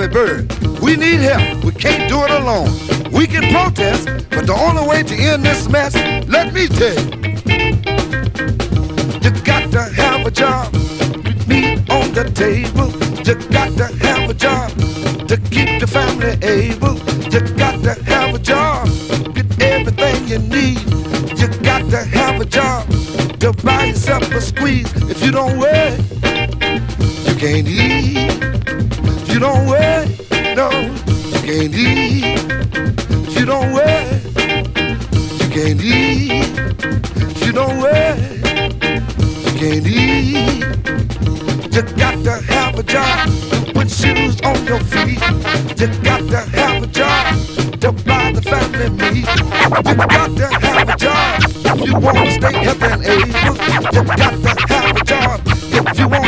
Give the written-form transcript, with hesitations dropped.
Larry Bird. We need help. We can't do it alone. We can protest, but the only way to end this mess, let me tell you got to have a job. Meat on the table. You got to have a job to keep the family able. You got to have a job. Get everything you need. You got to have a job to buy yourself a squeeze. If you don't work, you can't eat. If you don't work, no, you can't eat. If you don't work, you can't eat. If you don't work, you can't eat. You got to have a job to put shoes on your feet. You got to have a job to buy the family meat. You got to have a job if you want to stay healthy and able. You got to have a job if you want